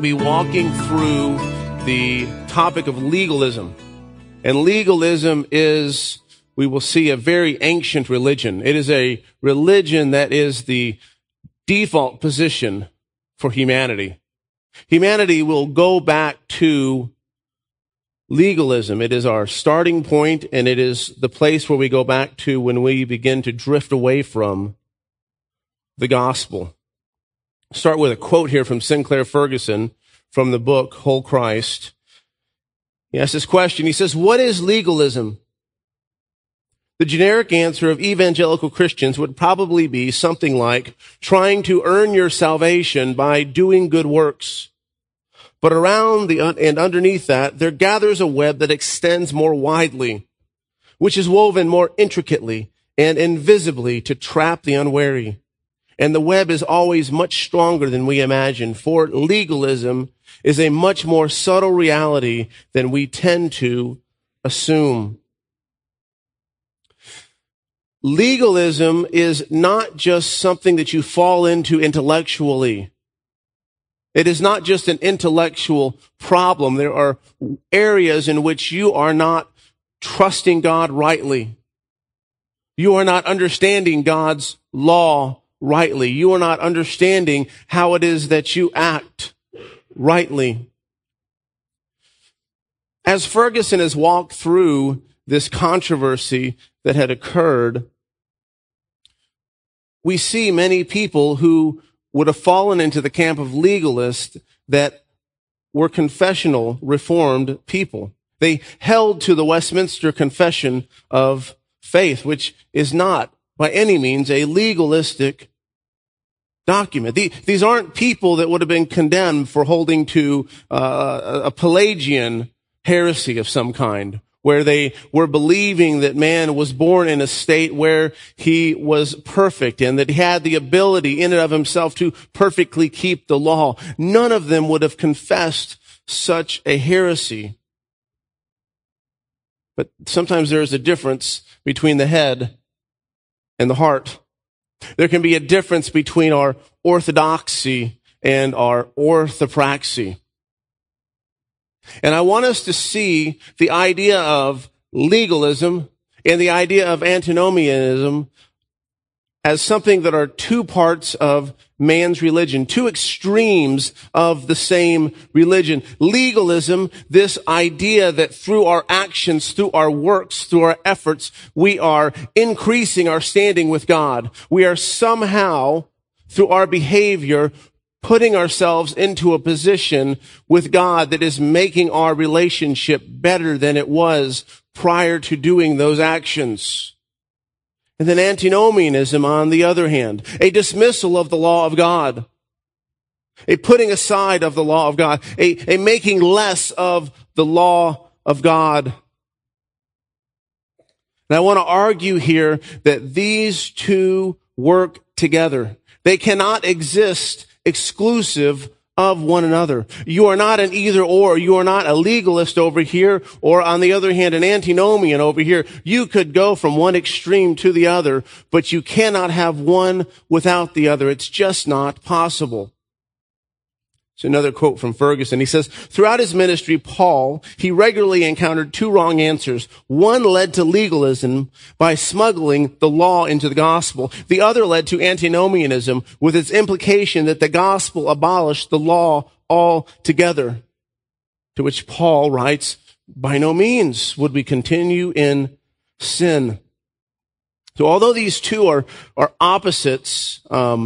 be walking through the topic of legalism. And legalism is, we will see, a very ancient religion. It is a religion that is the default position for humanity. Humanity will go back to legalism. It is our starting point, and it is the place where we go back to when we begin to drift away from the gospel. Start with a quote here from Sinclair Ferguson from the book Whole Christ. He asks this question. He says, "What is legalism?" The generic answer of evangelical Christians would probably be something like trying to earn your salvation by doing good works. But around and underneath that, there gathers a web that extends more widely, which is woven more intricately and invisibly to trap the unwary. And the web is always much stronger than we imagine, for legalism is a much more subtle reality than we tend to assume. Legalism is not just something that you fall into intellectually. It is not just an intellectual problem. There are areas in which you are not trusting God rightly. You are not understanding God's law rightly. You are not understanding how it is that you act rightly. As Ferguson has walked through this controversy that had occurred, we see many people who would have fallen into the camp of legalists that were confessional Reformed people. They held to the Westminster Confession of Faith, which is not by any means a legalistic document. These aren't people that would have been condemned for holding to a Pelagian heresy of some kind, where they were believing that man was born in a state where he was perfect and that he had the ability in and of himself to perfectly keep the law. None of them would have confessed such a heresy. But sometimes there is a difference between the head and the heart. There can be a difference between our orthodoxy and our orthopraxy. And I want us to see the idea of legalism and the idea of antinomianism as something that are two parts of man's religion, two extremes of the same religion. Legalism, this idea that through our actions, through our works, through our efforts, we are increasing our standing with God. We are somehow, through our behavior, putting ourselves into a position with God that is making our relationship better than it was prior to doing those actions. And then antinomianism, on the other hand, a dismissal of the law of God, a putting aside of the law of God, a making less of the law of God. And I want to argue here that these two work together. They cannot exist exclusive of one another. You are not an either or. You are not a legalist over here, or on the other hand, an antinomian over here. You could go from one extreme to the other, but you cannot have one without the other. It's just not possible. It's another quote from Ferguson. He says, throughout his ministry, Paul, he regularly encountered two wrong answers. One led to legalism by smuggling the law into the gospel. The other led to antinomianism with its implication that the gospel abolished the law altogether. To which Paul writes, by no means would we continue in sin. So although these two are opposites,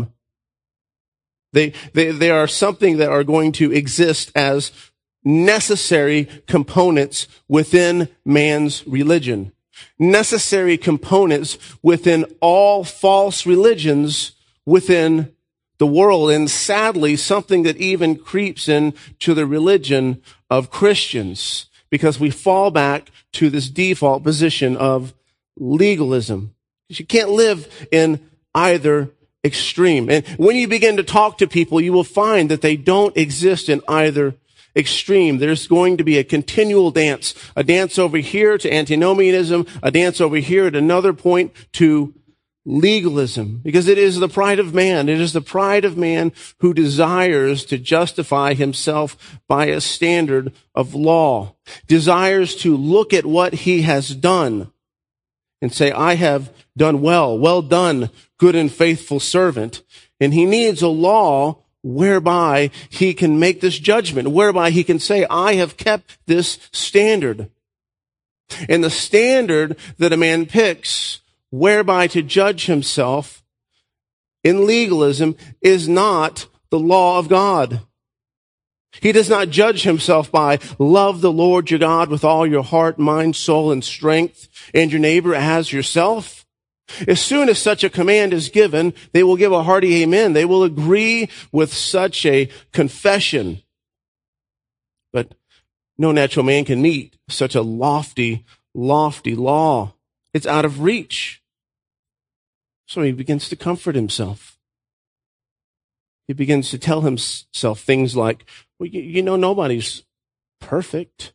They are something that are going to exist as necessary components within man's religion. Necessary components within all false religions within the world. And sadly, something that even creeps into the religion of Christians, because we fall back to this default position of legalism. You can't live in either extreme. And when you begin to talk to people, you will find that they don't exist in either extreme. There's going to be a continual dance, a dance over here to antinomianism, a dance over here at another point to legalism, because it is the pride of man. It is the pride of man who desires to justify himself by a standard of law, desires to look at what he has done and say, I have done well. Well done, good and faithful servant. And he needs a law whereby he can make this judgment, whereby he can say, I have kept this standard. And the standard that a man picks whereby to judge himself in legalism is not the law of God. He does not judge himself by love the Lord your God with all your heart, mind, soul, and strength, and your neighbor as yourself. As soon as such a command is given, they will give a hearty amen. They will agree with such a confession. But no natural man can meet such a lofty law. It's out of reach. So he begins to comfort himself. He begins to tell himself things like, well, nobody's perfect.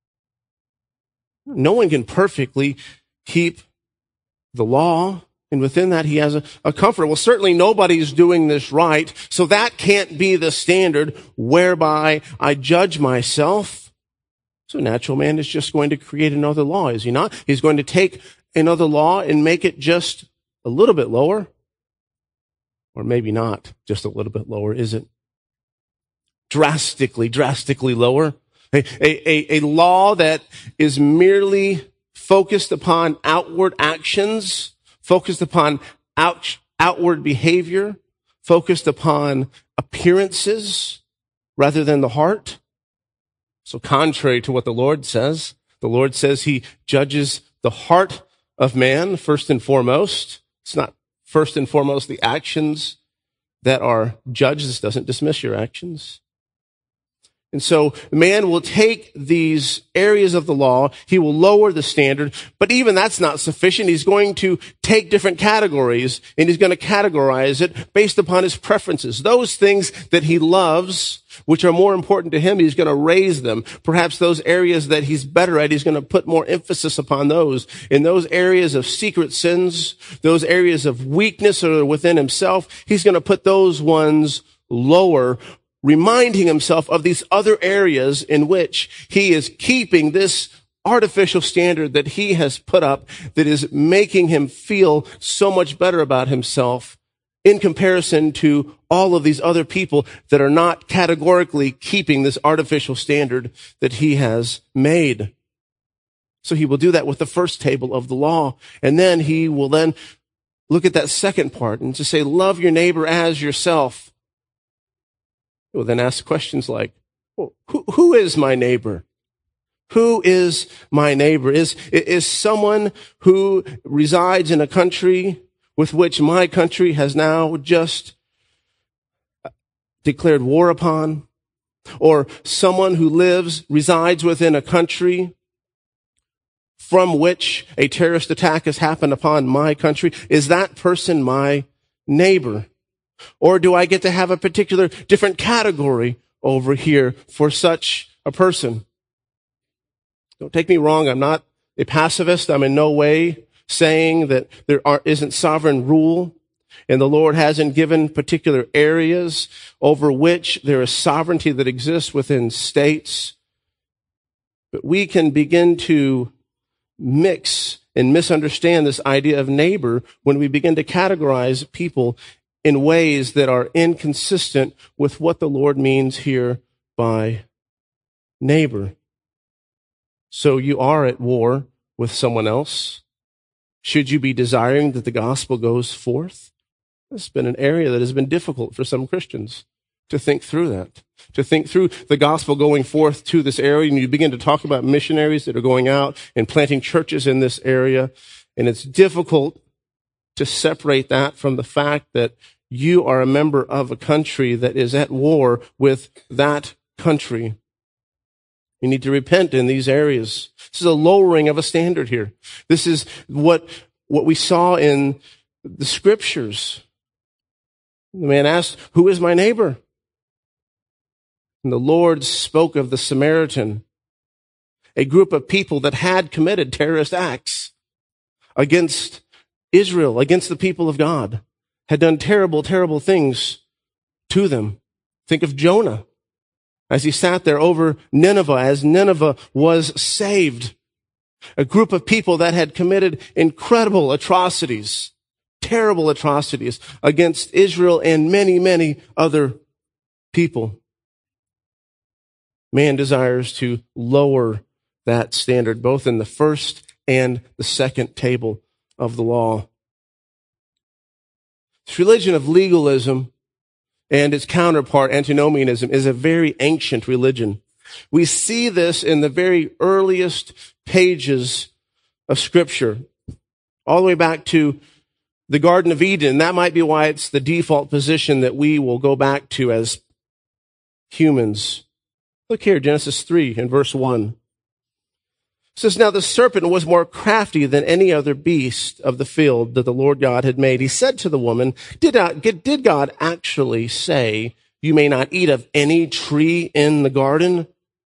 No one can perfectly keep the law. And within that, he has a comfort. Well, certainly nobody's doing this right. So that can't be the standard whereby I judge myself. So natural man is just going to create another law, is he not? He's going to take another law and make it just a little bit lower. Or maybe not just a little bit lower, is it? Drastically lower. A law that is merely focused upon outward actions, focused upon outward behavior, focused upon appearances rather than the heart. So contrary to what the Lord says he judges the heart of man first and foremost. It's not first and foremost the actions that are judged. This doesn't dismiss your actions. And so man will take these areas of the law, he will lower the standard, but even that's not sufficient. He's going to take different categories and he's going to categorize it based upon his preferences. Those things that he loves, which are more important to him, he's going to raise them. Perhaps those areas that he's better at, he's going to put more emphasis upon those. In those areas of secret sins, those areas of weakness or within himself, he's going to put those ones lower, reminding himself of these other areas in which he is keeping this artificial standard that he has put up that is making him feel so much better about himself in comparison to all of these other people that are not categorically keeping this artificial standard that he has made. So he will do that with the first table of the law. And then he will then look at that second part and to say, love your neighbor as yourself. He will then ask questions like, well, who is my neighbor? Who is my neighbor? Is someone who resides in a country with which my country has now just declared war upon? Or someone who resides within a country from which a terrorist attack has happened upon my country? Is that person my neighbor? Or do I get to have a particular different category over here for such a person? Don't take me wrong. I'm not a pacifist. I'm in no way saying that there isn't sovereign rule and the Lord hasn't given particular areas over which there is sovereignty that exists within states. But we can begin to mix and misunderstand this idea of neighbor when we begin to categorize people in ways that are inconsistent with what the Lord means here by neighbor. So you are at war with someone else. Should you be desiring that the gospel goes forth? This has been an area that has been difficult for some Christians to think through that, to think through the gospel going forth to this area. And you begin to talk about missionaries that are going out and planting churches in this area. And it's difficult to separate that from the fact that you are a member of a country that is at war with that country. You need to repent in these areas. This is a lowering of a standard here. This is what we saw in the scriptures. The man asked, who is my neighbor? And the Lord spoke of the Samaritan, a group of people that had committed terrorist acts against Israel, against the people of God, had done terrible, terrible things to them. Think of Jonah as he sat there over Nineveh, as Nineveh was saved. A group of people that had committed incredible atrocities, terrible atrocities against Israel and many, many other people. Man desires to lower that standard, both in the first and the second table of the law. This religion of legalism and its counterpart, antinomianism, is a very ancient religion. We see this in the very earliest pages of Scripture, all the way back to the Garden of Eden. That might be why it's the default position that we will go back to as humans. Look here, Genesis 3 and verse 1. It says, "Now the serpent was more crafty than any other beast of the field that the Lord God had made. He said to the woman, did God actually say, 'You may not eat of any tree in the garden'?"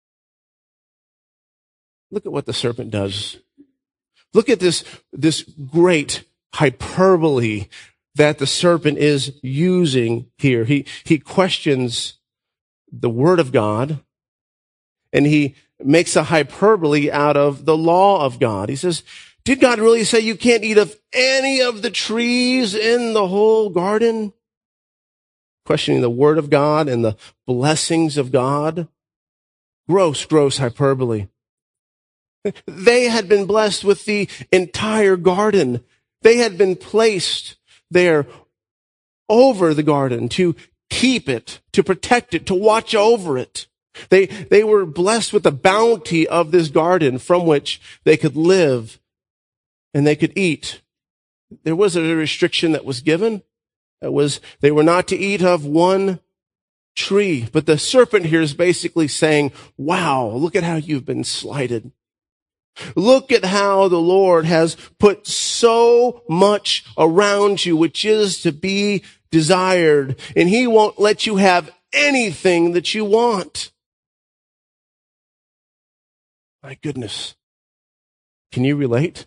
Look at what the serpent does. Look at this great hyperbole that the serpent is using here. He questions the word of God, and he makes a hyperbole out of the law of God. He says, did God really say you can't eat of any of the trees in the whole garden? Questioning the word of God and the blessings of God. Gross hyperbole. They had been blessed with the entire garden. They had been placed there over the garden to keep it, to protect it, to watch over it. They were blessed with the bounty of this garden from which they could live and they could eat. There was a restriction that was given. That was, they were not to eat of one tree. But the serpent here is basically saying, wow, look at how you've been slighted. Look at how the Lord has put so much around you, which is to be desired, and he won't let you have anything that you want. My goodness. Can you relate?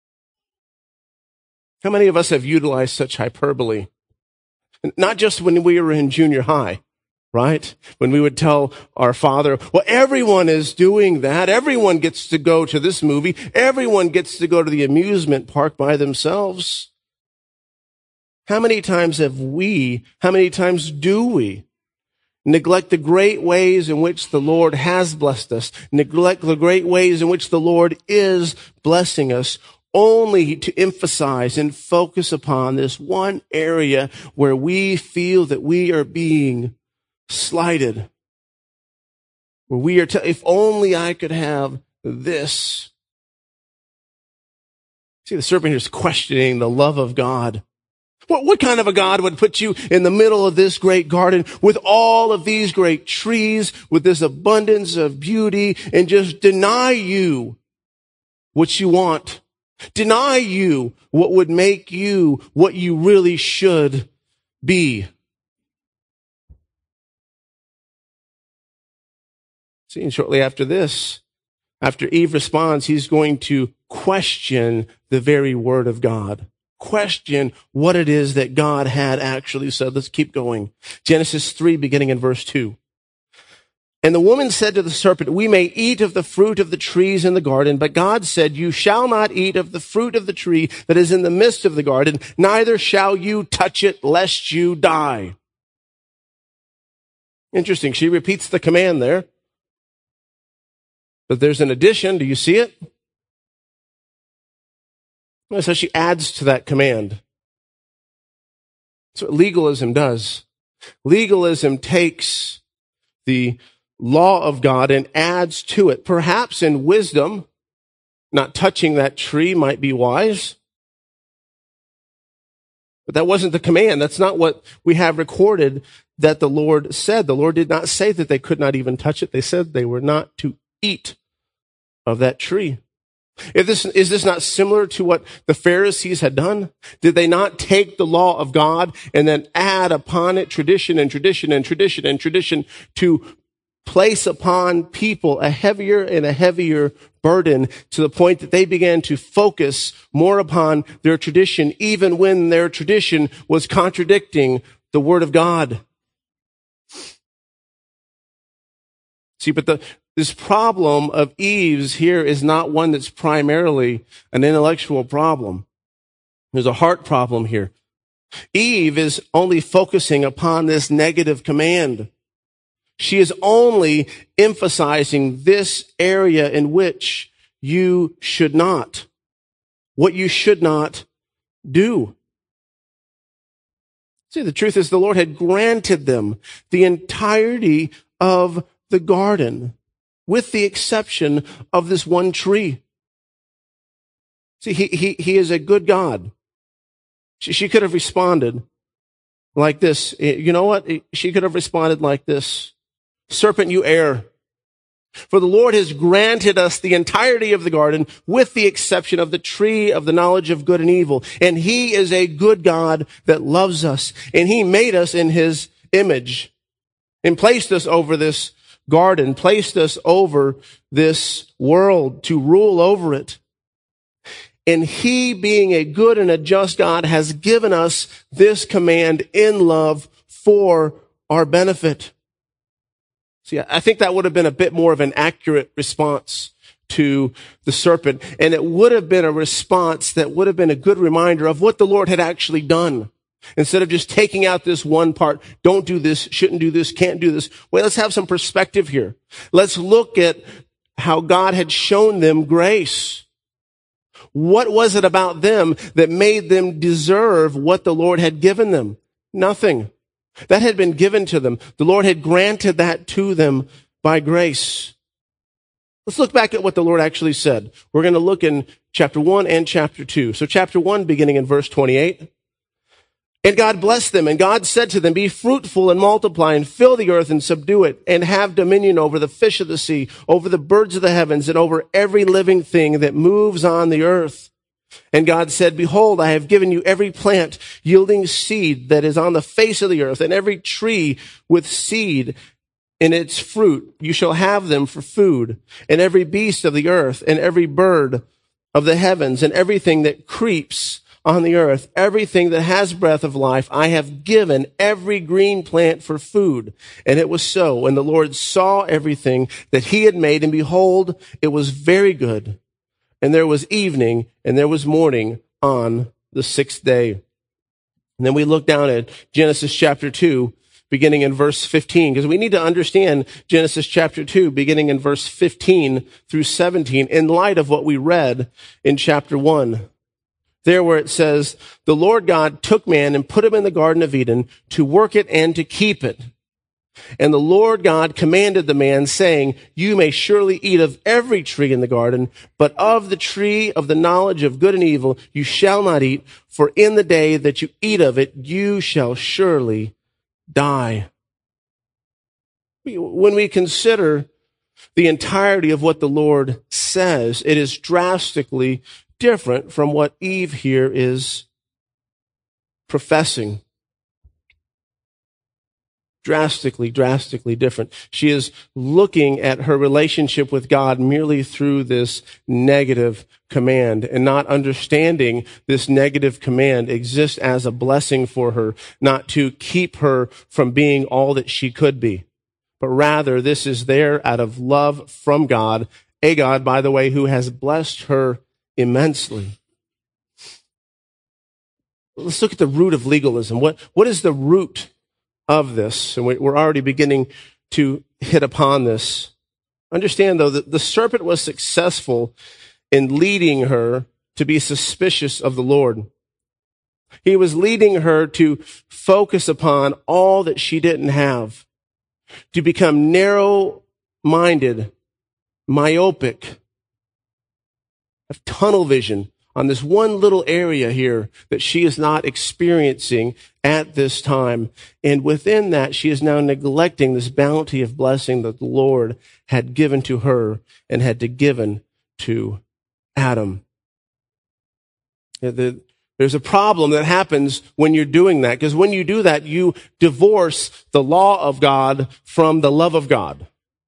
How many of us have utilized such hyperbole? Not just when we were in junior high, right? When we would tell our father, well, everyone is doing that. Everyone gets to go to this movie. Everyone gets to go to the amusement park by themselves. How many times do we neglect the great ways in which the Lord has blessed us, neglect the great ways in which the Lord is blessing us, only to emphasize and focus upon this one area where we feel that we are being slighted, where we are, if only I could have this. See, the serpent here is questioning the love of God. What kind of a God would put you in the middle of this great garden with all of these great trees, with this abundance of beauty, and just deny you what you want? Deny you what would make you what you really should be. See, and shortly after this, after Eve responds, he's going to question the very word of God. Question what it is that God had actually said. Let's keep going. Genesis 3, beginning in verse 2. "And the woman said to the serpent, 'We may eat of the fruit of the trees in the garden, but God said, you shall not eat of the fruit of the tree that is in the midst of the garden, neither shall you touch it, lest you die.'" Interesting. She repeats the command there. But there's an addition. Do you see it? So she adds to that command. That's what legalism does. Legalism takes the law of God and adds to it. Perhaps in wisdom, not touching that tree might be wise. But that wasn't the command. That's not what we have recorded that the Lord said. The Lord did not say that they could not even touch it. They said they were not to eat of that tree. Is this not similar to what the Pharisees had done? Did they not take the law of God and then add upon it tradition and tradition and tradition and tradition to place upon people a heavier and a heavier burden to the point that they began to focus more upon their tradition, even when their tradition was contradicting the Word of God. See, but this problem of Eve's here is not one that's primarily an intellectual problem. There's a heart problem here. Eve is only focusing upon this negative command. She is only emphasizing this area in which you should not, what you should not do. See, the truth is the Lord had granted them the entirety of the garden, with the exception of this one tree. See, he is a good God. She could have responded like this. You know what? She could have responded like this. Serpent, you err. For the Lord has granted us the entirety of the garden with the exception of the tree of the knowledge of good and evil. And he is a good God that loves us. And he made us in his image and placed us over this garden, placed us over this world to rule over it. And he, being a good and a just God, has given us this command in love for our benefit. See, I think that would have been a bit more of an accurate response to the serpent. And it would have been a response that would have been a good reminder of what the Lord had actually done. Instead of just taking out this one part, don't do this, shouldn't do this, can't do this. Wait, let's have some perspective here. Let's look at how God had shown them grace. What was it about them that made them deserve what the Lord had given them? Nothing. That had been given to them. The Lord had granted that to them by grace. Let's look back at what the Lord actually said. We're going to look in chapter 1 and chapter 2. So chapter 1, beginning in verse 28. And God blessed them, and God said to them, be fruitful and multiply, and fill the earth and subdue it, and have dominion over the fish of the sea, over the birds of the heavens, and over every living thing that moves on the earth. And God said, behold, I have given you every plant yielding seed that is on the face of the earth, and every tree with seed in its fruit. You shall have them for food, and every beast of the earth, and every bird of the heavens, and everything that creeps on the earth, everything that has breath of life, I have given every green plant for food. And it was so. And the Lord saw everything that he had made, and behold, it was very good. And there was evening, and there was morning on the sixth day. And then we look down at Genesis chapter 2, beginning in verse 15, because we need to understand Genesis chapter 2, beginning in verse 15 through 17, in light of what we read in chapter 1. There where it says, the Lord God took man and put him in the Garden of Eden to work it and to keep it. And the Lord God commanded the man, saying, you may surely eat of every tree in the garden, but of the tree of the knowledge of good and evil you shall not eat, for in the day that you eat of it, you shall surely die. When we consider the entirety of what the Lord says, it is drastically different from what Eve here is professing. Drastically different. She is looking at her relationship with God merely through this negative command and not understanding this negative command exists as a blessing for her, not to keep her from being all that she could be, but rather this is there out of love from God, a God, by the way, who has blessed her immensely. Let's look at the root of legalism. What is the root of this? And we're already beginning to hit upon this. Understand, though, that the serpent was successful in leading her to be suspicious of the Lord. He was leading her to focus upon all that she didn't have, to become narrow-minded, myopic, have tunnel vision on this one little area here that she is not experiencing at this time. And within that, she is now neglecting this bounty of blessing that the Lord had given to her and had given to Adam. There's a problem that happens when you're doing that, because when you do that, you divorce the law of God from the love of God.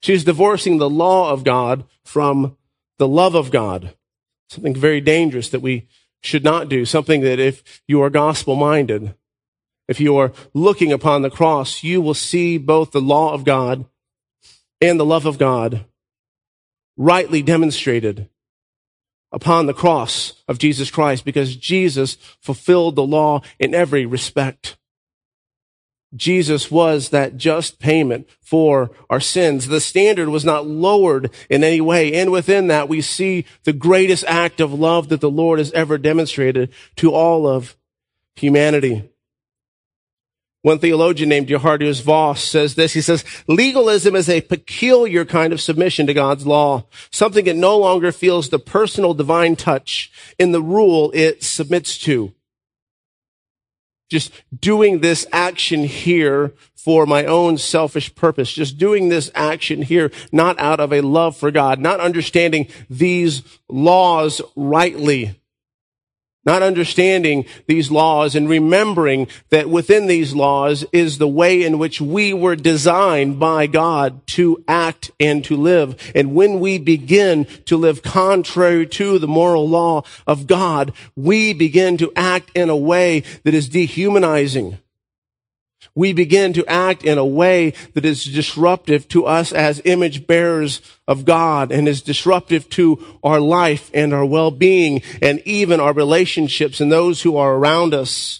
She's divorcing the law of God from the love of God. Something very dangerous that we should not do. Something that if you are gospel-minded, if you are looking upon the cross, you will see both the law of God and the love of God rightly demonstrated upon the cross of Jesus Christ, because Jesus fulfilled the law in every respect. Jesus was that just payment for our sins. The standard was not lowered in any way. And within that, we see the greatest act of love that the Lord has ever demonstrated to all of humanity. One theologian named Geerhardus Vos says this. He says, legalism is a peculiar kind of submission to God's law, something that no longer feels the personal divine touch in the rule it submits to. Just doing this action here for my own selfish purpose. Just doing this action here, not out of a love for God, not understanding these laws rightly. Not understanding these laws and remembering that within these laws is the way in which we were designed by God to act and to live. And when we begin to live contrary to the moral law of God, we begin to act in a way that is dehumanizing. We begin to act in a way that is disruptive to us as image bearers of God and is disruptive to our life and our well-being and even our relationships and those who are around us.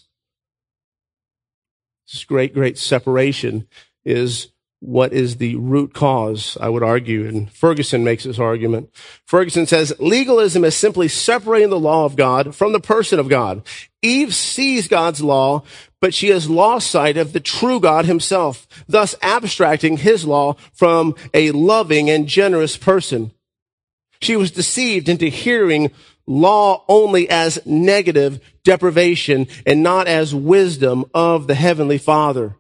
This great separation is what is the root cause, I would argue. And Ferguson makes this argument. Ferguson says, legalism is simply separating the law of God from the person of God. Eve sees God's law, but she has lost sight of the true God himself, thus abstracting his law from a loving and generous person. She was deceived into hearing law only as negative deprivation and not as wisdom of the Heavenly Father.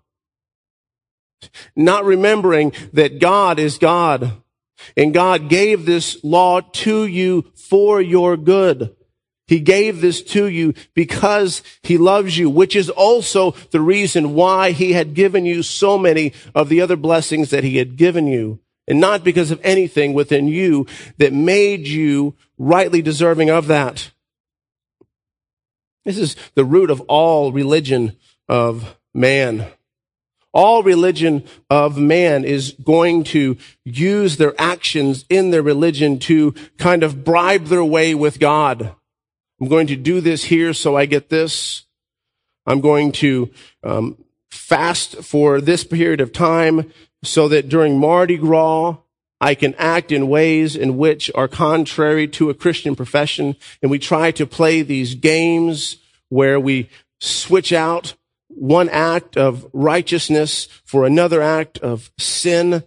Not remembering that God is God and God gave this law to you for your good. He gave this to you because he loves you, which is also the reason why he had given you so many of the other blessings that he had given you, and not because of anything within you that made you rightly deserving of that. This is the root of all religion of man. All religion of man is going to use their actions in their religion to kind of bribe their way with God. I'm going to do this here so I get this. I'm going to fast for this period of time so that during Mardi Gras, I can act in ways in which are contrary to a Christian profession. And we try to play these games where we switch out one act of righteousness for another act of sin.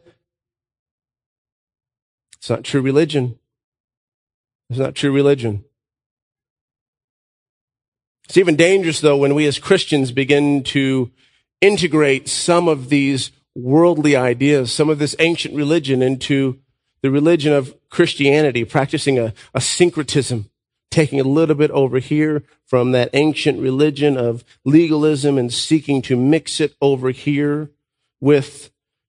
It's not true religion. It's not true religion. It's even dangerous, though, when we as Christians begin to integrate some of these worldly ideas, some of this ancient religion into the religion of Christianity, practicing a syncretism, taking a little bit over here from that ancient religion of legalism and seeking to mix it over here with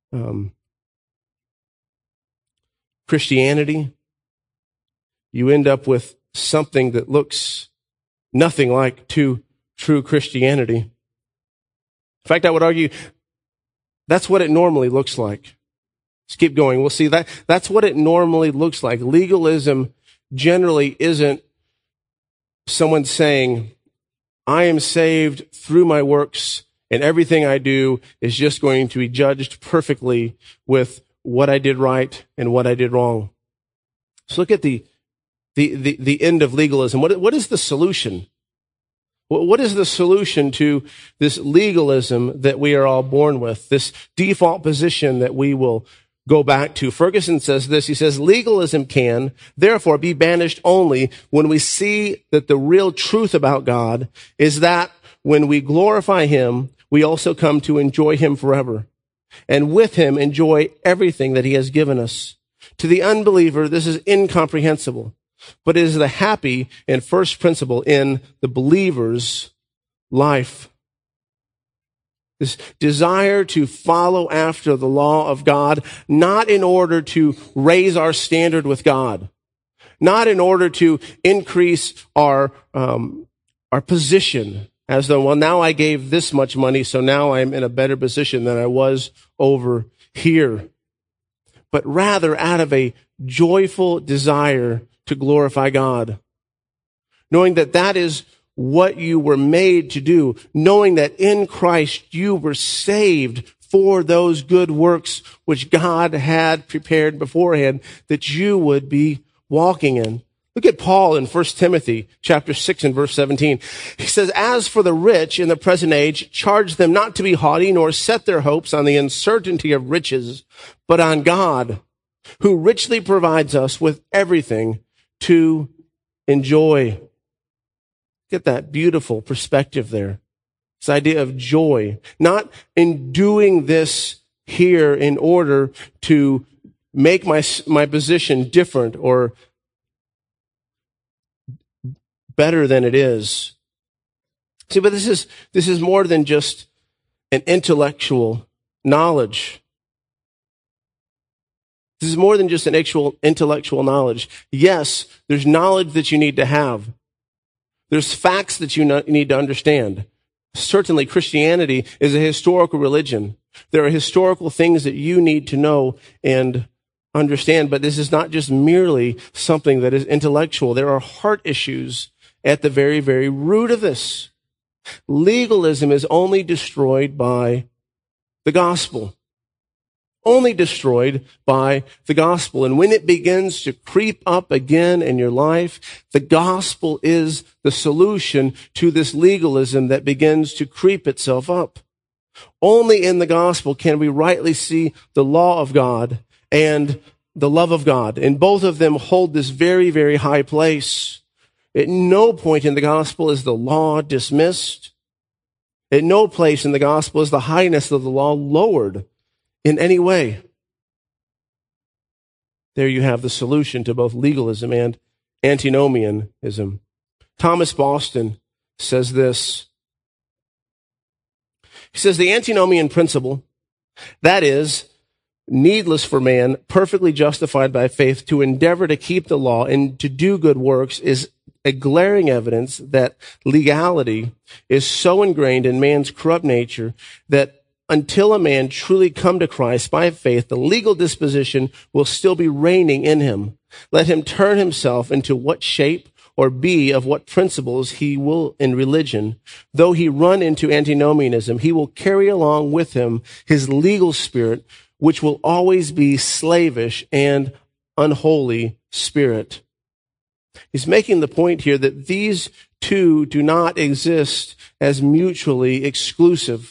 Christianity. You end up with something that looks nothing like true Christianity. In fact, I would argue that's what it normally looks like. Let's keep going. We'll see that's what it normally looks like. Legalism generally isn't someone saying, I am saved through my works and everything I do is just going to be judged perfectly with what I did right and what I did wrong. So look at the end of legalism. What is the solution? What is the solution to this legalism that we are all born with, this default position that we will go back to? Ferguson says this. He says, legalism can, therefore, be banished only when we see that the real truth about God is that when we glorify him, we also come to enjoy him forever, and with him enjoy everything that he has given us. To the unbeliever, this is incomprehensible, but it is the happy and first principle in the believer's life. This desire to follow after the law of God, not in order to raise our standard with God, not in order to increase our position as though, well, now I gave this much money, so now I'm in a better position than I was over here, but rather out of a joyful desire to glorify God, knowing that that is what you were made to do, knowing that in Christ you were saved for those good works which God had prepared beforehand that you would be walking in. Look at Paul in 1 Timothy chapter 6 and verse 17. He says, as for the rich in the present age, charge them not to be haughty, nor set their hopes on the uncertainty of riches, but on God, who richly provides us with everything to enjoy. Get that beautiful perspective there. This idea of joy, not in doing this here in order to make my position different or better than it is. See, but this is more than just an intellectual knowledge. This is more than just an actual intellectual knowledge. Yes, there's knowledge that you need to have. There's facts that you need to understand. Certainly, Christianity is a historical religion. There are historical things that you need to know and understand, but this is not just merely something that is intellectual. There are heart issues at the very, very root of this. Legalism is only destroyed by the gospel. Only destroyed by the gospel. And when it begins to creep up again in your life, the gospel is the solution to this legalism that begins to creep itself up. Only in the gospel can we rightly see the law of God and the love of God. And both of them hold this very, very high place. At no point in the gospel is the law dismissed. At no place in the gospel is the highness of the law lowered in any way. There you have the solution to both legalism and antinomianism. Thomas Boston says this. He says, the antinomian principle, that is, needless for man, perfectly justified by faith, to endeavor to keep the law and to do good works, is a glaring evidence that legality is so ingrained in man's corrupt nature that until a man truly come to Christ by faith, the legal disposition will still be reigning in him. Let him turn himself into what shape or be of what principles he will in religion. Though he run into antinomianism, he will carry along with him his legal spirit, which will always be slavish and unholy spirit. He's making the point here that these two do not exist as mutually exclusive.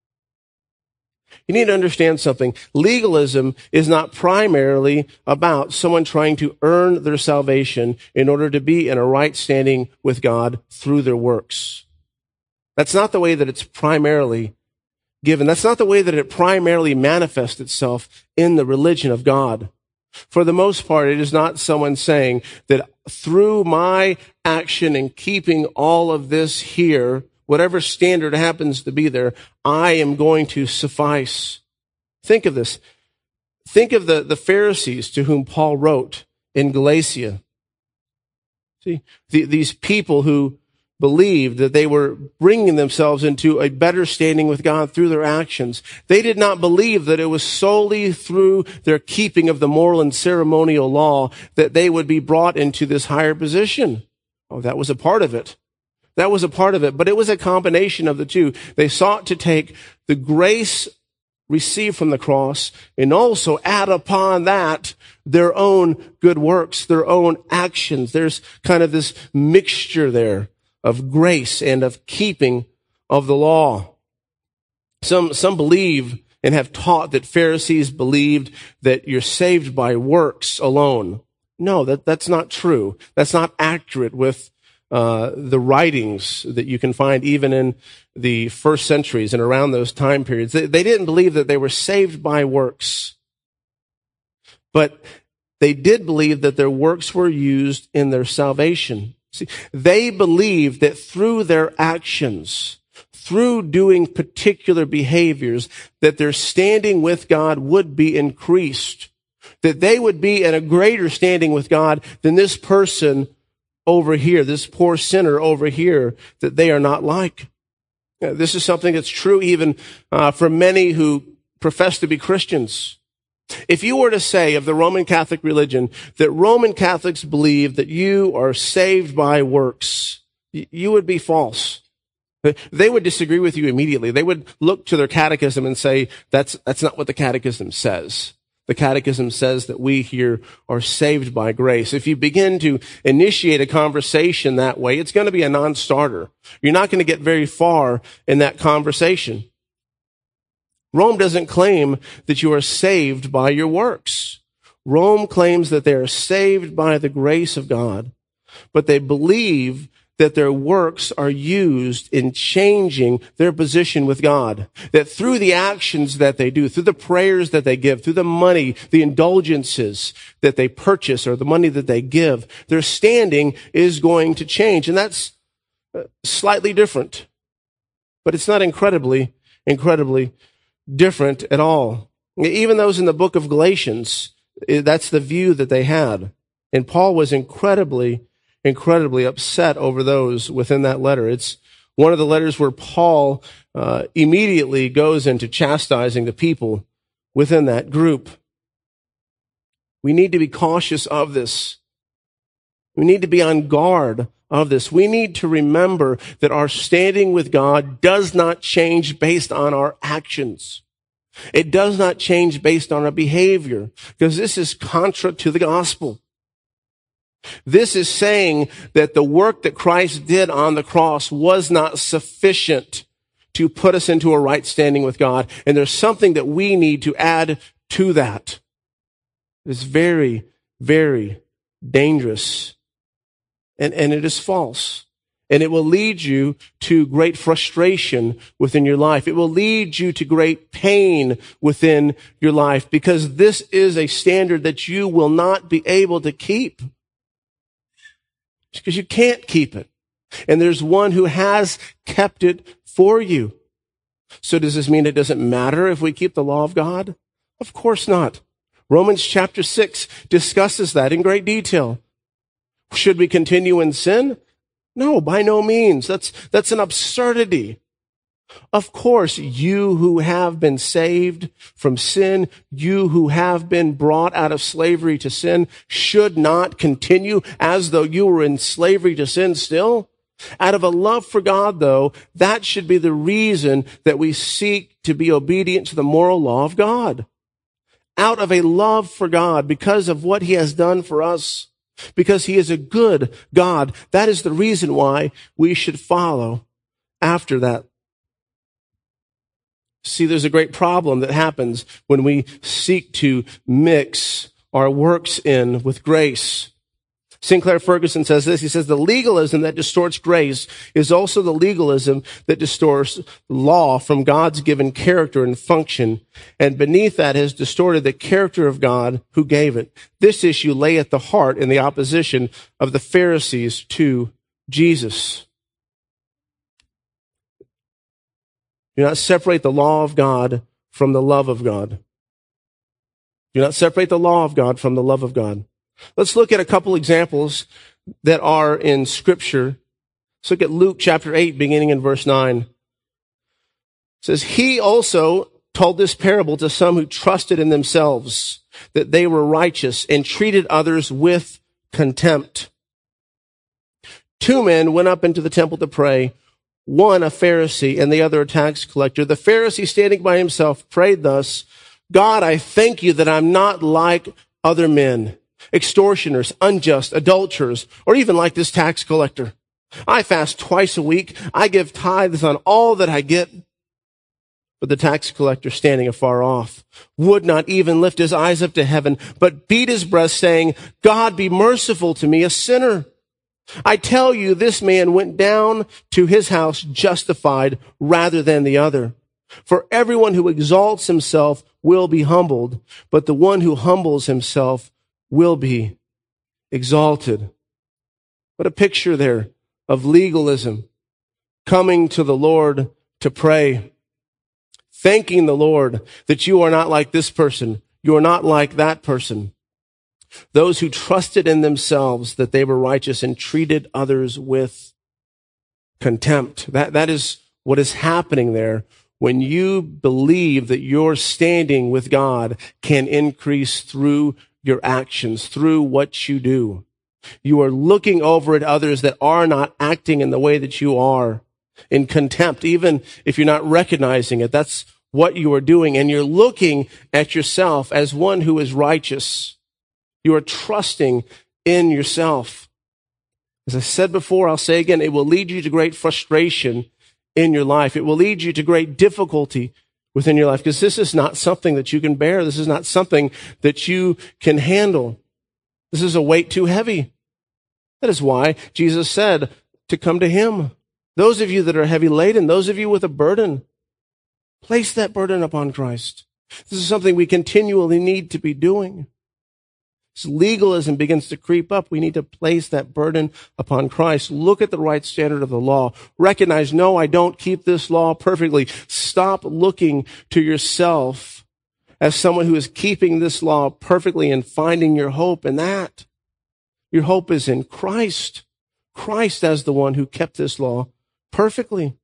You need to understand something. Legalism is not primarily about someone trying to earn their salvation in order to be in a right standing with God through their works. That's not the way that it's primarily given. That's not the way that it primarily manifests itself in the religion of God. For the most part, it is not someone saying that through my action in keeping all of this here, whatever standard happens to be there, I am going to suffice. Think of this. Think of the Pharisees to whom Paul wrote in Galatia. See, these people who believed that they were bringing themselves into a better standing with God through their actions. They did not believe that it was solely through their keeping of the moral and ceremonial law that they would be brought into this higher position. Oh, that was a part of it. That was a part of it, but it was a combination of the two. They sought to take the grace received from the cross and also add upon that their own good works, their own actions. There's kind of this mixture there of grace and of keeping of the law. Some believe and have taught that Pharisees believed that you're saved by works alone. No, that's not true. That's not accurate with the writings that you can find even in the first centuries and around those time periods. They didn't believe that they were saved by works, but they did believe that their works were used in their salvation. See, they believed that through their actions, through doing particular behaviors, that their standing with God would be increased, that they would be in a greater standing with God than this person over here, this poor sinner over here, that they are not like. This is something that's true even for many who profess to be Christians. If you were to say of the Roman Catholic religion that Roman Catholics believe that you are saved by works, you would be false. They would disagree with you immediately. They would look to their catechism and say, that's not what the catechism says. The catechism says that we here are saved by grace. If you begin to initiate a conversation that way, it's going to be a non-starter. You're not going to get very far in that conversation. Rome doesn't claim that you are saved by your works. Rome claims that they are saved by the grace of God, but they believe that their works are used in changing their position with God. That through the actions that they do, through the prayers that they give, through the money, the indulgences that they purchase, or the money that they give, their standing is going to change. And that's slightly different. But it's not incredibly different at all. Even those in the book of Galatians, that's the view that they had. And Paul was incredibly upset over those within that letter. It's one of the letters where Paul immediately goes into chastising the people within that group. We need to be cautious of this. We need to be on guard of this. We need to remember that our standing with God does not change based on our actions. It does not change based on our behavior, because this is contra to the gospel. This is saying that the work that Christ did on the cross was not sufficient to put us into a right standing with God. And there's something that we need to add to that. It's very, very dangerous. And it is false. And it will lead you to great frustration within your life. It will lead you to great pain within your life, because this is a standard that you will not be able to keep. Because you can't keep it. And there's one who has kept it for you. So does this mean it doesn't matter if we keep the law of God? Of course not. Romans chapter 6 discusses that in great detail. Should we continue in sin? No, by no means. That's an absurdity. Of course, you who have been saved from sin, you who have been brought out of slavery to sin, should not continue as though you were in slavery to sin still. Out of a love for God, though, that should be the reason that we seek to be obedient to the moral law of God. Out of a love for God, because of what he has done for us, because he is a good God, that is the reason why we should follow after that. See, there's a great problem that happens when we seek to mix our works in with grace. Sinclair Ferguson says this. He says, the legalism that distorts grace is also the legalism that distorts law from God's given character and function. And beneath that has distorted the character of God who gave it. This issue lay at the heart in the opposition of the Pharisees to Jesus. Do not separate the law of God from the love of God. Do not separate the law of God from the love of God. Let's look at a couple examples that are in Scripture. Let's look at Luke chapter 8, beginning in verse 9. It says, he also told this parable to some who trusted in themselves that they were righteous and treated others with contempt. Two men went up into the temple to pray, one a Pharisee and the other a tax collector. The Pharisee, standing by himself, prayed thus, God, I thank you that I'm not like other men, extortioners, unjust, adulterers, or even like this tax collector. I fast twice a week. I give tithes on all that I get. But the tax collector, standing afar off, would not even lift his eyes up to heaven, but beat his breast, saying, God, be merciful to me, a sinner. I tell you, this man went down to his house justified rather than the other. For everyone who exalts himself will be humbled, but the one who humbles himself will be exalted. What a picture there of legalism coming to the Lord to pray, thanking the Lord that you are not like this person. You are not like that person. Those who trusted in themselves that they were righteous and treated others with contempt. That is what is happening there when you believe that your standing with God can increase through your actions, through what you do. You are looking over at others that are not acting in the way that you are, in contempt, even if you're not recognizing it. That's what you are doing. And you're looking at yourself as one who is righteous. You are trusting in yourself. As I said before, I'll say again, it will lead you to great frustration in your life. It will lead you to great difficulty within your life, because this is not something that you can bear. This is not something that you can handle. This is a weight too heavy. That is why Jesus said to come to him. Those of you that are heavy laden, those of you with a burden, place that burden upon Christ. This is something we continually need to be doing. As legalism begins to creep up, we need to place that burden upon Christ. Look at the right standard of the law. Recognize, no, I don't keep this law perfectly. Stop looking to yourself as someone who is keeping this law perfectly and finding your hope in that. Your hope is in Christ. Christ as the one who kept this law perfectly.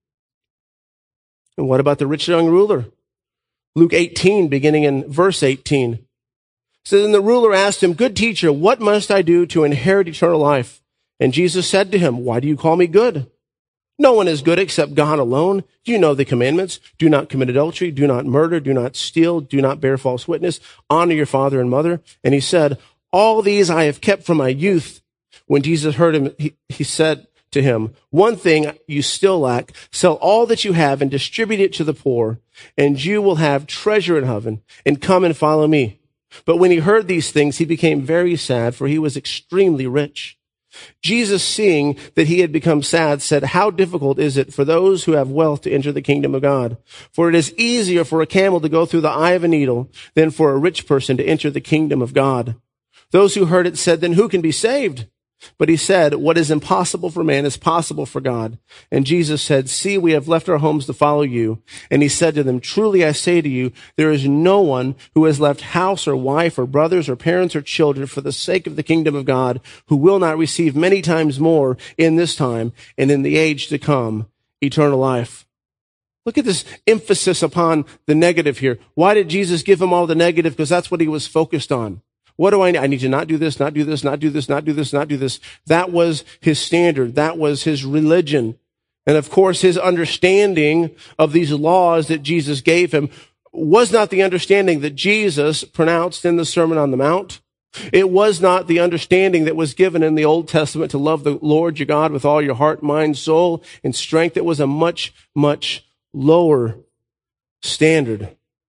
And what about the rich young ruler? Luke 18, beginning in verse 18. So then the ruler asked him, "Good teacher, what must I do to inherit eternal life?" And Jesus said to him, "Why do you call me good? No one is good except God alone. You know the commandments. Do not commit adultery. Do not murder. Do not steal. Do not bear false witness. Honor your father and mother." And he said, "All these I have kept from my youth." When Jesus heard him, he said to him, "One thing you still lack. Sell all that you have and distribute it to the poor, and you will have treasure in heaven. And come and follow me." But when he heard these things, he became very sad, for he was extremely rich. Jesus, seeing that he had become sad, said, "How difficult is it for those who have wealth to enter the kingdom of God? For it is easier for a camel to go through the eye of a needle than for a rich person to enter the kingdom of God." Those who heard it said, "Then who can be saved?" But he said, "What is impossible for man is possible for God." And Jesus said, "See, we have left our homes to follow you." And he said to them, "Truly I say to you, there is no one who has left house or wife or brothers or parents or children for the sake of the kingdom of God who will not receive many times more in this time and in the age to come eternal life." Look at this emphasis upon the negative here. Why did Jesus give him all the negative? Because that's what he was focused on. What do I need? I need to not do this, not do this, not do this, not do this, not do this. That was his standard. That was his religion. And of course, his understanding of these laws that Jesus gave him was not the understanding that Jesus pronounced in the Sermon on the Mount. It was not the understanding that was given in the Old Testament to love the Lord your God with all your heart, mind, soul, and strength. It was a much, much lower standard.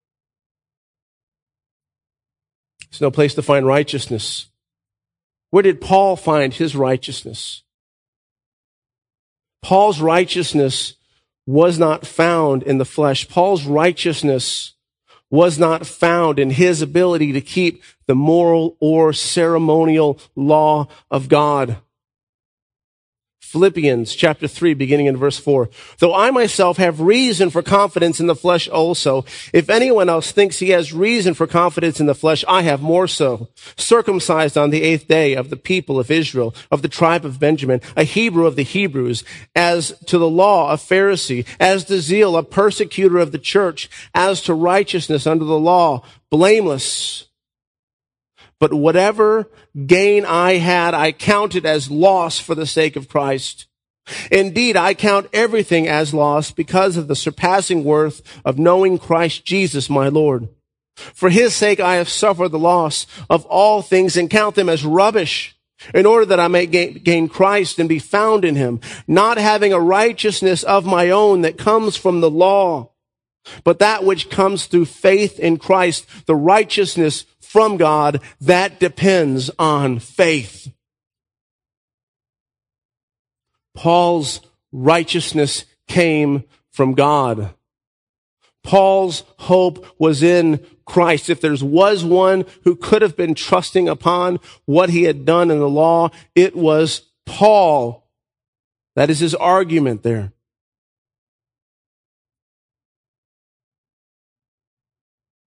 There's no place to find righteousness. Where did Paul find his righteousness? Paul's righteousness was not found in the flesh. Paul's righteousness was not found in his ability to keep the moral or ceremonial law of God. Philippians chapter 3, beginning in verse 4. "Though I myself have reason for confidence in the flesh also, if anyone else thinks he has reason for confidence in the flesh, I have more so. Circumcised on the 8th day, of the people of Israel, of the tribe of Benjamin, a Hebrew of the Hebrews, as to the law a Pharisee, as to zeal a persecutor of the church, as to righteousness under the law, blameless. But whatever gain I had, I counted as loss for the sake of Christ. Indeed, I count everything as loss because of the surpassing worth of knowing Christ Jesus, my Lord. For his sake, I have suffered the loss of all things and count them as rubbish, in order that I may gain Christ and be found in him, not having a righteousness of my own that comes from the law, but that which comes through faith in Christ, the righteousness from God that depends on faith. Paul's righteousness came from God. Paul's hope was in Christ. If there was one who could have been trusting upon what he had done in the law, it was Paul. That is his argument there.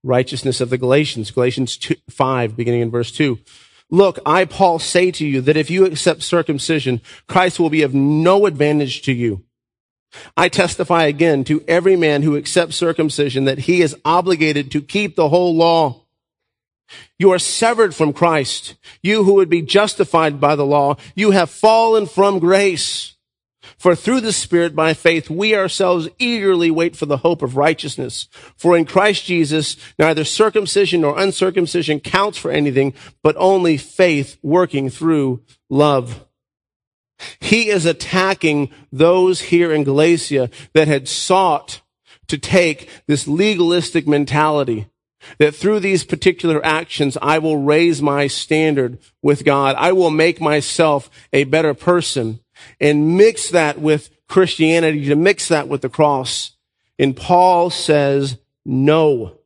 righteousness of the Galatians. Galatians 5, beginning in verse 2. Look, I, Paul, say to you that if you accept circumcision, Christ will be of no advantage to you. I testify again to every man who accepts circumcision that he is obligated to keep the whole law. You are severed from Christ. You who would be justified by the law, you have fallen from grace. For through the Spirit, by faith, we ourselves eagerly wait for the hope of righteousness. For in Christ Jesus, neither circumcision nor uncircumcision counts for anything, but only faith working through love. He is attacking those here in Galatia that had sought to take this legalistic mentality, that through these particular actions, I will raise my standard with God. I will make myself a better person, and mix that with Christianity, to mix that with the cross. And Paul says, no,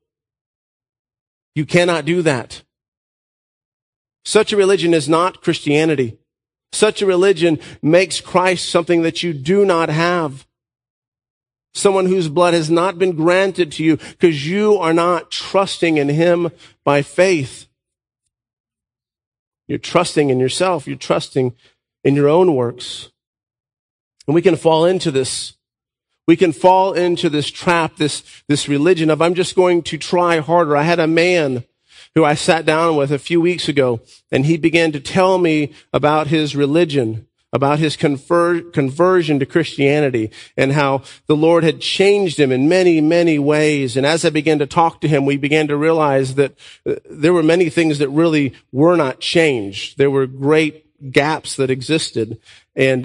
you cannot do that. Such a religion is not Christianity. Such a religion makes Christ something that you do not have. Someone whose blood has not been granted to you because you are not trusting in him by faith. You're trusting in yourself. You're trusting in your own works. And we can fall into this. We can fall into this trap, this religion of, I'm just going to try harder. I had a man who I sat down with a few weeks ago, and he began to tell me about his religion, about his conversion to Christianity, and how the Lord had changed him in many, many ways. And as I began to talk to him, we began to realize that there were many things that really were not changed. There were great gaps that existed, and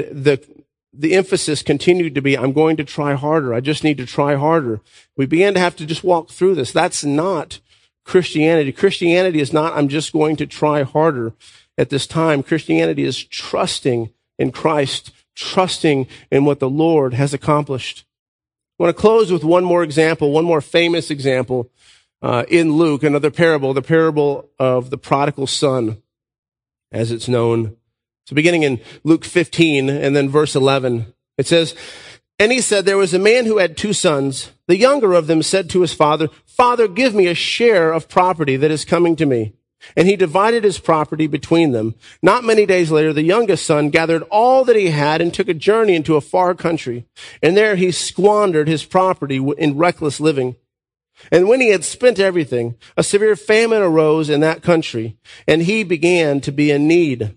the emphasis continued to be, I'm going to try harder. I just need to try harder. We began to have to just walk through this. That's not Christianity. Christianity is not, I'm just going to try harder at this time. Christianity is trusting in Christ, trusting in what the Lord has accomplished. I want to close with one more example, one more famous example in Luke, another parable, the parable of the prodigal son, as it's known. So beginning in Luke 15 and then verse 11, it says, and he said, there was a man who had 2 sons. The younger of them said to his father, Father, give me a share of property that is coming to me. And he divided his property between them. Not many days later, the youngest son gathered all that he had and took a journey into a far country. And there he squandered his property in reckless living. And when he had spent everything, a severe famine arose in that country, and he began to be in need.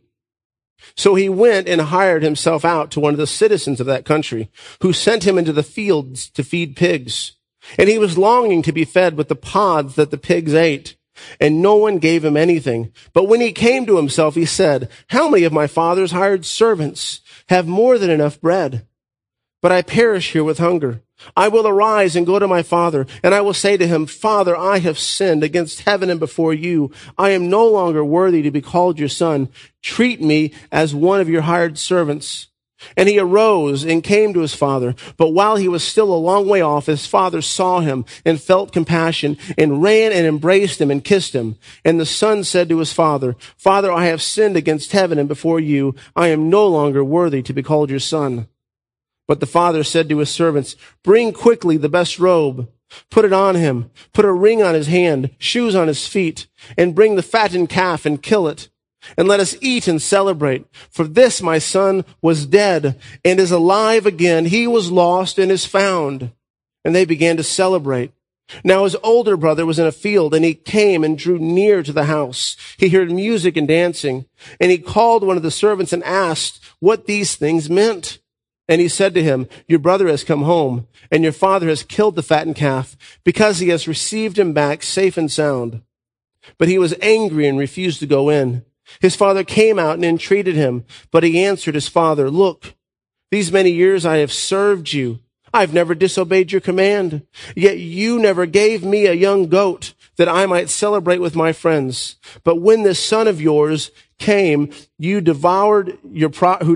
So he went and hired himself out to one of the citizens of that country, who sent him into the fields to feed pigs. And he was longing to be fed with the pods that the pigs ate. And no one gave him anything. But when he came to himself, he said, how many of my father's hired servants have more than enough bread? But I perish here with hunger. I will arise and go to my father, and I will say to him, Father, I have sinned against heaven and before you. I am no longer worthy to be called your son. Treat me as one of your hired servants. And he arose and came to his father. But while he was still a long way off, his father saw him and felt compassion and ran and embraced him and kissed him. And the son said to his father, Father, I have sinned against heaven and before you. I am no longer worthy to be called your son. But the father said to his servants, bring quickly the best robe, put it on him, put a ring on his hand, shoes on his feet, and bring the fattened calf and kill it. And let us eat and celebrate. For this my son was dead and is alive again. He was lost and is found. And they began to celebrate. Now his older brother was in a field, and he came and drew near to the house. He heard music and dancing, and he called one of the servants and asked what these things meant. And he said to him, your brother has come home, and your father has killed the fattened calf, because he has received him back safe and sound. But he was angry and refused to go in. His father came out and entreated him, but he answered his father, look, these many years I have served you. I've never disobeyed your command. Yet you never gave me a young goat that I might celebrate with my friends. But when this son of yours came, who devoured your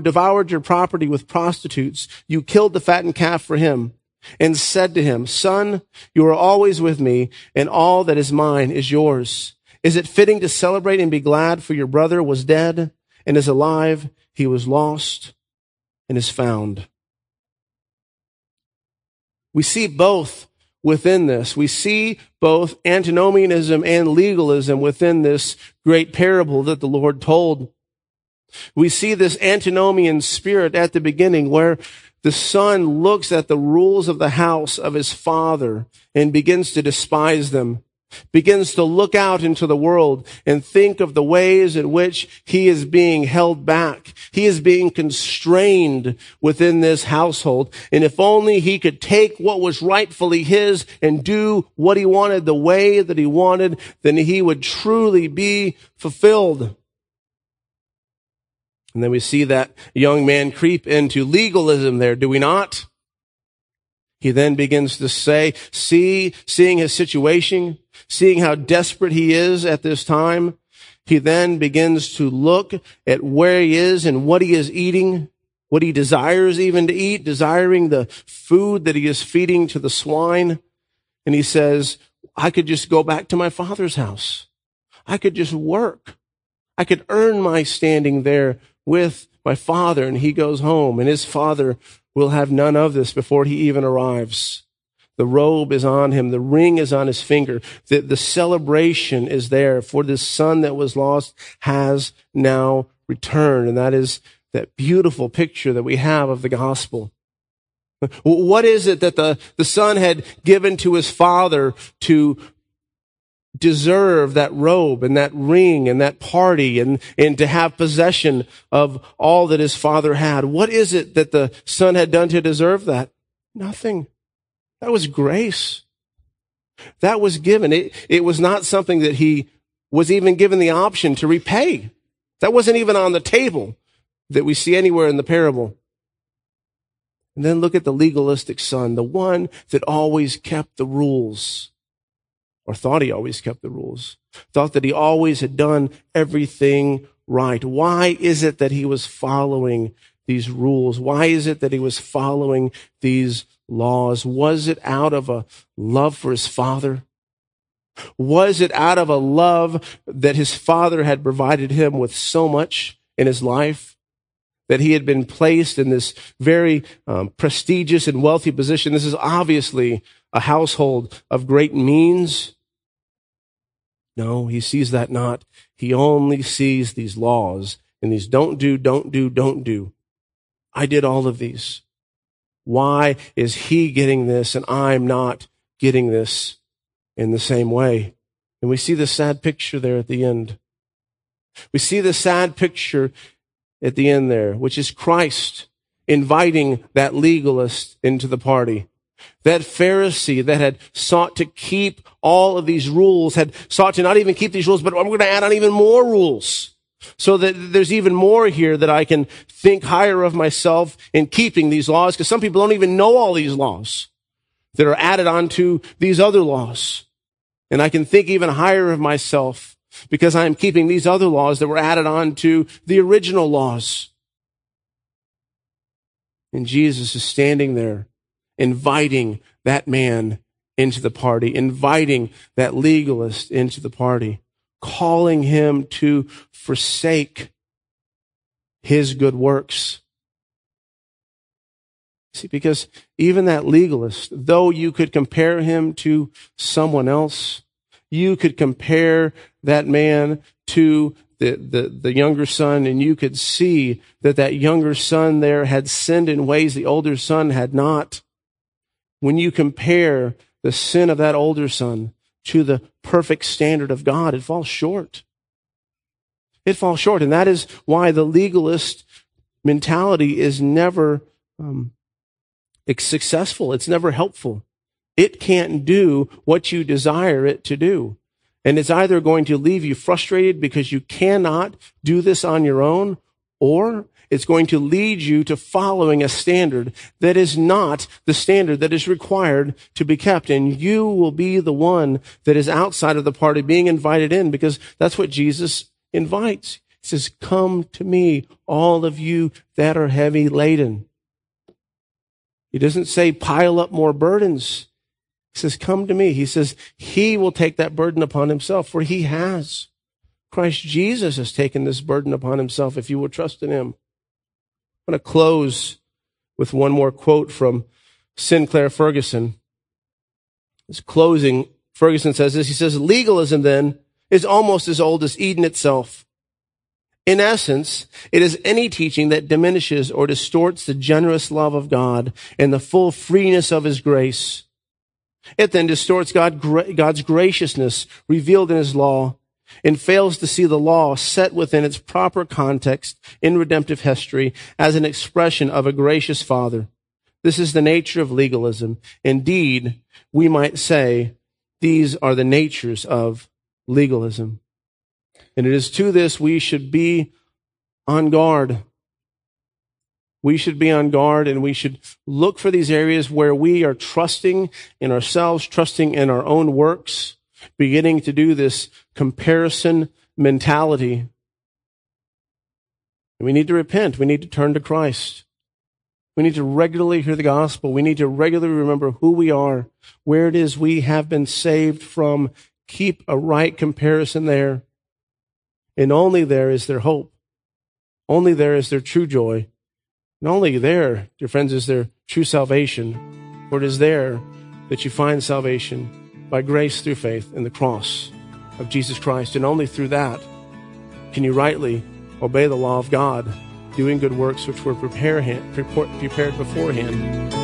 property with prostitutes, you killed the fattened calf for him and said to him, son, you are always with me, and all that is mine is yours. Is it fitting to celebrate and be glad, for your brother was dead and is alive? He was lost and is found. We see both within this. We see both antinomianism and legalism within this great parable that the Lord told. We see this antinomian spirit at the beginning where the son looks at the rules of the house of his father and begins to despise them, begins to look out into the world and think of the ways in which he is being held back. He is being constrained within this household. And if only he could take what was rightfully his and do what he wanted the way that he wanted, then he would truly be fulfilled. And then we see that young man creep into legalism there, do we not? He then begins to say, seeing his situation, seeing how desperate he is at this time, he then begins to look at where he is and what he is eating, what he desires even to eat, desiring the food that he is feeding to the swine. And he says, I could just go back to my father's house. I could just work. I could earn my standing there with my father. And he goes home, and his father will have none of this before he even arrives. The robe is on him. The ring is on his finger. The celebration is there, for this son that was lost has now returned. And that is that beautiful picture that we have of the gospel. What is it that the son had given to his father to deserve that robe and that ring and that party and to have possession of all that his father had? What is it that the son had done to deserve that? Nothing. That was grace. That was given. It was not something that he was even given the option to repay. That wasn't even on the table that we see anywhere in the parable. And then look at the legalistic son, the one that always kept the rules, or thought he always kept the rules, thought that he always had done everything right. Why is it that he was following these rules? Why is it that he was following these laws? Was it out of a love for his father? Was it out of a love that his father had provided him with so much in his life, that he had been placed in this very prestigious and wealthy position? This is obviously a household of great means. No, he sees that not. He only sees these laws and these don't do, don't do, don't do. I did all of these. Why is he getting this and I'm not getting this in the same way? And we see the sad picture there at the end. We see the sad picture at the end there, which is Christ inviting that legalist into the party. That Pharisee that had sought to keep all of these rules, had sought to not even keep these rules, but I'm going to add on even more rules, so that there's even more here that I can think higher of myself in keeping these laws, because some people don't even know all these laws that are added onto these other laws. And I can think even higher of myself because I'm keeping these other laws that were added on to the original laws. And Jesus is standing there, inviting that man into the party, inviting that legalist into the party, calling him to forsake his good works. See, because even that legalist, though you could compare him to someone else, you could compare that man to the younger son, and you could see that younger son there had sinned in ways the older son had not. When you compare the sin of that older son to the perfect standard of God, it falls short. It falls short. And that is why the legalist mentality is never successful. It's never helpful. It can't do what you desire it to do. And it's either going to leave you frustrated because you cannot do this on your own, or it's going to lead you to following a standard that is not the standard that is required to be kept. And you will be the one that is outside of the party being invited in, because that's what Jesus invites. He says, come to me, all of you that are heavy laden. He doesn't say pile up more burdens. He says, come to me. He says he will take that burden upon himself, for he has. Christ Jesus has taken this burden upon himself if you will trust in him. I'm going to close with one more quote from Sinclair Ferguson. As closing, Ferguson says this. He says, legalism then is almost as old as Eden itself. In essence, it is any teaching that diminishes or distorts the generous love of God and the full freeness of his grace. It then distorts God's graciousness revealed in his law and fails to see the law set within its proper context in redemptive history as an expression of a gracious Father. This is the nature of legalism. Indeed, we might say these are the natures of legalism. And it is to this we should be on guard. We should be on guard, and we should look for these areas where we are trusting in ourselves, trusting in our own works, beginning to do this comparison mentality. And we need to repent. We need to turn to Christ. We need to regularly hear the gospel. We need to regularly remember who we are, where it is we have been saved from. Keep a right comparison there. And only there is there hope. Only there is there true joy. And only there, dear friends, is there true salvation. For it is there that you find salvation by grace through faith in the cross of Jesus Christ. And only through that can you rightly obey the law of God, doing good works which were prepared beforehand